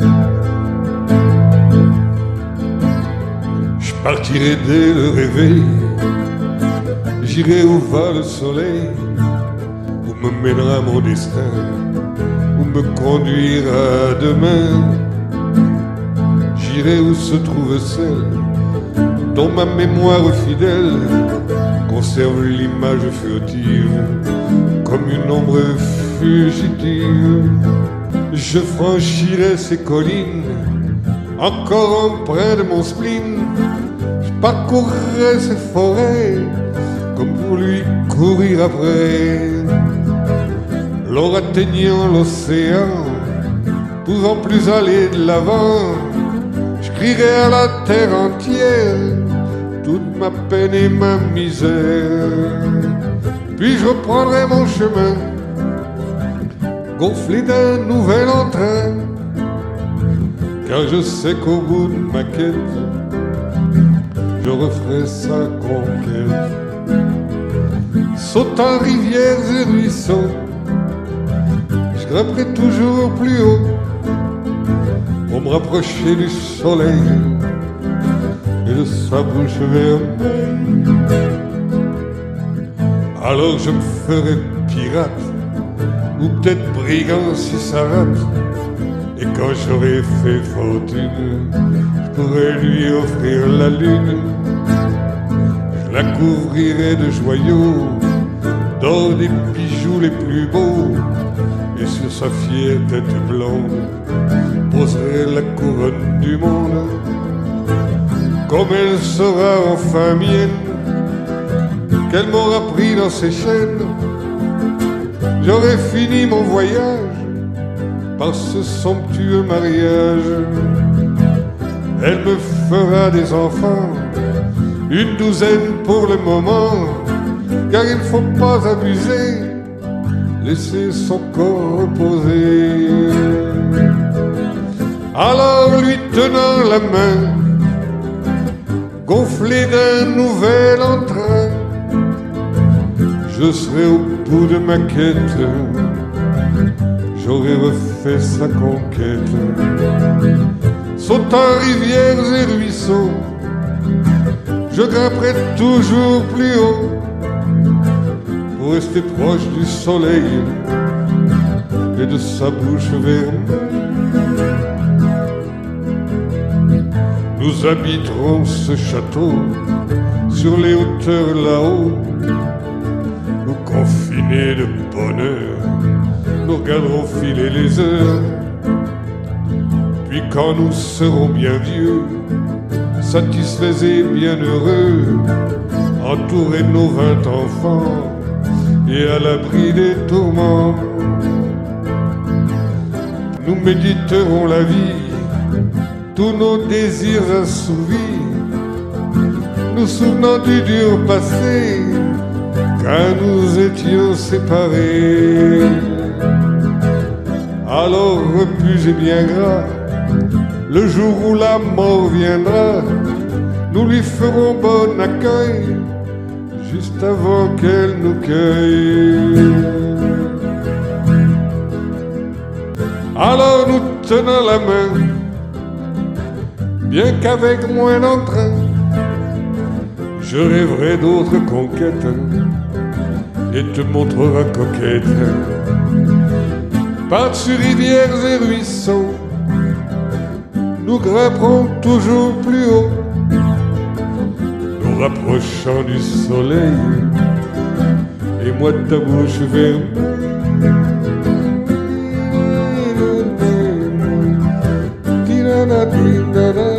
Je partirai dès le réveil, j'irai où va le soleil, où me mènera mon destin, où me conduira demain. J'irai où se trouve celle dont ma mémoire fidèle conserve l'image furtive comme une ombre fugitive. Je franchirai ces collines encore empreintes de mon spleen. Je parcourrai ces forêts comme pour lui courir après. Lors atteignant l'océan, pouvant plus aller de l'avant, je crierai à la terre entière toute ma peine et ma misère. Puis je reprendrai mon chemin, gonflé d'un nouvel entrain, car je sais qu'au bout de ma quête, je referai sa conquête. Sautant rivières et ruisseaux, je grimperai toujours plus haut pour me rapprocher du soleil et de sa bouche vermeille. Alors je me ferai pirate, ou peut-être brigand si ça rate. Et quand j'aurai fait fortune, je pourrai lui offrir la lune. Je la couvrirai de joyaux, d'or des bijoux les plus beaux, et sur sa fière tête blonde poserai la couronne du monde. Comme elle sera enfin mienne, qu'elle m'aura pris dans ses chaînes, j'aurai fini mon voyage par ce somptueux mariage. Elle me fera des enfants, une douzaine pour le moment, car il ne faut pas abuser, laisser son corps reposer. Alors lui tenant la main, gonflé d'un nouvel entrain, je serai au bout de ma quête, j'aurai refait sa conquête. Sautant rivières et ruisseaux, je grimperai toujours plus haut pour rester proche du soleil et de sa bouche vermeille. Nous habiterons ce château sur les hauteurs là-haut, nous confinés de bonheur, nous regarderons filer les heures. Puis quand nous serons bien vieux, satisfaits et bien heureux, entourés de nos 20 enfants et à l'abri des tourments, nous méditerons la vie, tous nos désirs assouvis, nous souvenant du dur passé, quand nous étions séparés. Alors repus et bien gras, le jour où la mort viendra, nous lui ferons bon accueil, juste avant qu'elle nous cueille. Alors nous tenons la main, bien qu'avec moins d'entrain, je rêverai d'autres conquêtes et te montrera coquette. Par-dessus rivières et ruisseaux, nous grimperons toujours plus haut, nous rapprochant du soleil et moi de ta bouche vermeille. Da da da da da.